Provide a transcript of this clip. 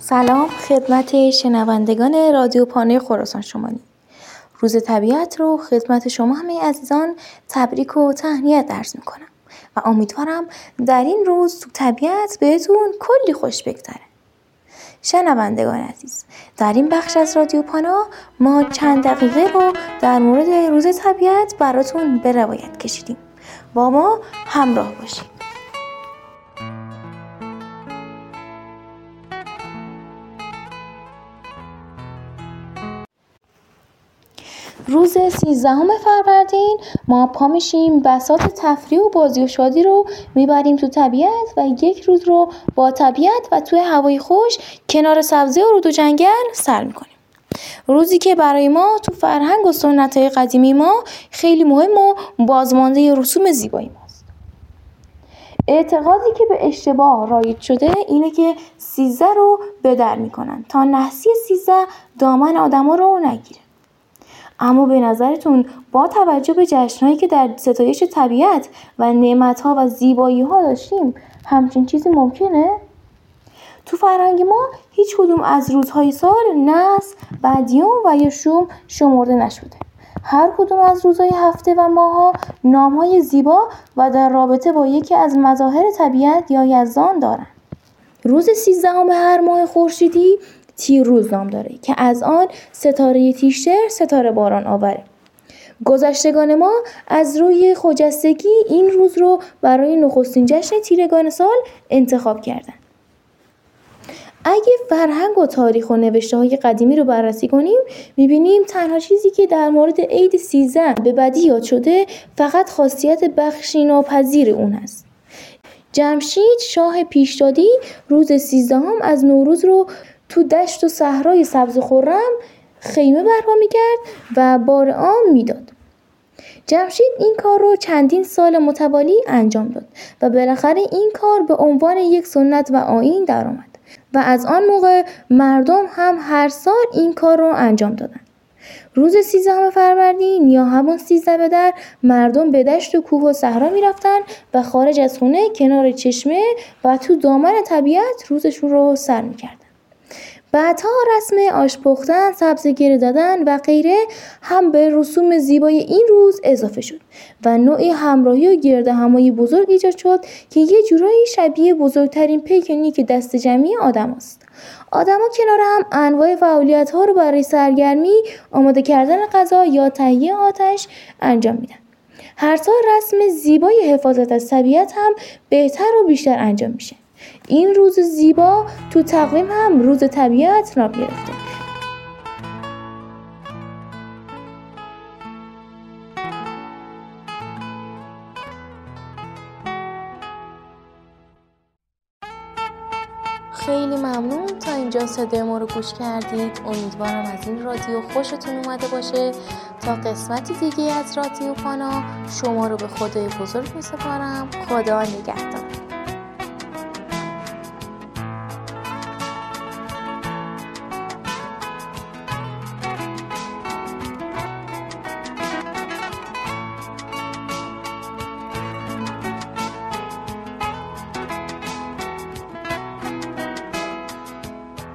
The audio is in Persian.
سلام خدمت شنوندگان رادیو پانوی خراسان شمالی. روز طبیعت رو خدمت شما همه عزیزان تبریک و تهنیت عرض میکنم و امیدوارم در این روز تو طبیعت بهتون کلی خوش بگذره. شنوندگان عزیز، در این بخش از رادیو پانا ما چند دقیقه رو در مورد روز طبیعت براتون به روایت کشیدیم. با ما همراه باشید. روز 13 فروردین ما پا میشیم بساط تفریح و بازی و شادی رو میبریم تو طبیعت و یک روز رو با طبیعت و توی هوای خوش کنار سبزه و رود و جنگل سر میکنیم. روزی که برای ما تو فرهنگ و سنت‌های قدیمی ما خیلی مهم و بازمانده رسوم زیبایی ماست. اعتقادی که به اشتباه رایج شده اینه که 13 رو به در میکنن تا نحسی 13 دامن آدما رو نگیره. اما به نظرتون با توجه به جشن‌هایی که در ستایش طبیعت و نعمت‌ها و زیبایی‌ها داشتیم همچین چیزی ممکنه؟ تو فرهنگ ما هیچ کدوم از روزهای سال نحس، بدیوم و یا شوم شمرده نشده. هر کدوم از روزهای هفته و ماه‌ها نام‌های زیبا و در رابطه با یکی از مظاهر طبیعت یا یزدان دارن. روز 13 هر ماه خورشیدی تیرروز نام داره که از آن ستاره تیشتر ستاره باران آوره. گذشتگان ما از روی خجستگی این روز رو برای نخستین جشن تیرگان سال انتخاب کردن. اگه فرهنگ و تاریخ و نوشته‌های قدیمی رو بررسی کنیم می‌بینیم تنها چیزی که در مورد عید 13 به بدی یاد شده فقط خاصیت بخشیناپذیر اون است. جمشید شاه پیشدادی روز 13 از نوروز رو تو دشت و صحرای سبز خرم خیمه برپا می‌کرد و بار عام میداد. جمشید این کار رو چندین سال متوالی انجام داد و بالاخره این کار به عنوان یک سنت و آیین درآمد و از آن موقع مردم هم هر سال این کار رو انجام دادن. روز 13 فروردین یا همون 13 به در مردم به دشت و کوه و صحرا میرفتن و خارج از خونه کنار چشمه و تو دامن طبیعت روزشون رو سر میکردن. بعدها رسم آش پختن، سبزه گره دادن و غیره هم به رسوم زیبای این روز اضافه شد و نوعی همراهی و گرد همایی بزرگ ایجاد شد که یه جورایی شبیه بزرگترین پیکنیک دست جمعی آدم است. آدما کنار هم انواع فعالیت‌ها رو برای سرگرمی، آماده کردن غذا یا تهیه آتش انجام میدن. هر سال رسم زیبای حفاظت از طبیعت هم بهتر و بیشتر انجام میشه. این روز زیبا تو تقویم هم روز طبیعت نام گرفته. خیلی ممنون تا اینجا صدای ما رو گوش کردید. امیدوارم از این رادیو خوشتون اومده باشه. تا قسمتی دیگه از رادیو پانا شما رو به خدای بزرگ میسپارم. خدا نگهدار.